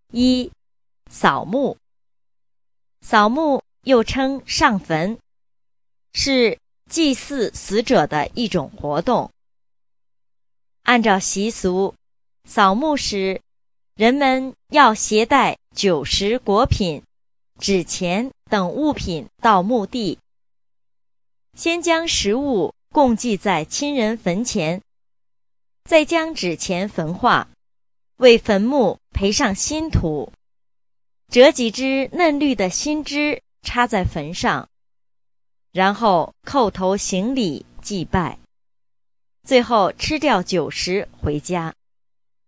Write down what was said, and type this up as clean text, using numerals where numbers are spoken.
一、扫墓。扫墓又称上坟，是祭祀死者的一种活动。按照习俗，扫墓时，人们要携带酒食果品、纸钱等物品到墓地，先将食物供祭在亲人坟前，再将纸钱焚化，为坟墓培上新土，折几枝嫩绿的新枝插在坟上，然后叩头行礼祭拜，最后吃掉酒食回家。